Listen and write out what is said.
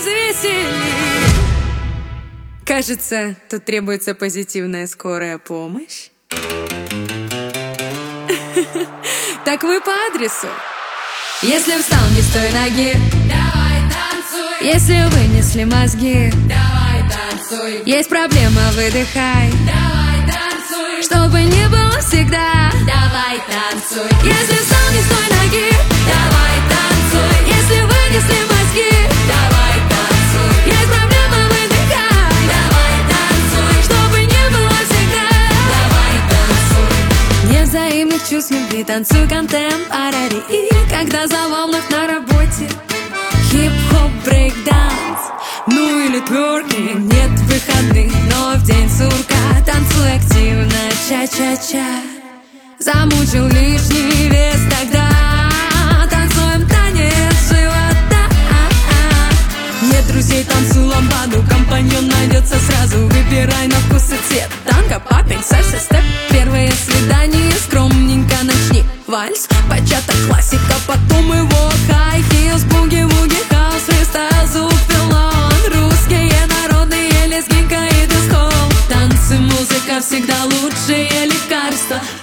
развесели. Кажется, тут требуется позитивная скорая помощь. Так вы по адресу. Если встал не с той ноги, давай танцуй. Если вынесли мозги, давай танцуй. Есть проблема, выдыхай, давай танцуй. Чтобы не было всегда, давай танцуй. Если встал не с той ноги, давай танцуй. Если вынесли мозги, давай танцуй. Есть проблема, выдыхай, давай танцуй. Чтобы не было всегда, давай танцуй. Нет взаимных чувств любви, танцуй контемпорари. И когда завал вновь на работе, хип-хоп, брейк-данс, ну или тверки. Нет выходных, но в день сурка танцуй активно, ча-ча-ча. Замучил лишний вес, тогда танцуем танец живота. Нет друзей, танцуй ламбаду, компаньон найдется сразу. Выбирай на вкус и цвет, танго, папинг, сальса, степ. Первое свидание, скромненько начни. Вальс, бачата, классика, потом его хай-хилс, буги-вуги, хаус, фристайл, зупилон. Русские народные лезгинка и диско. Танцы, музыка всегда лучшее лекарство.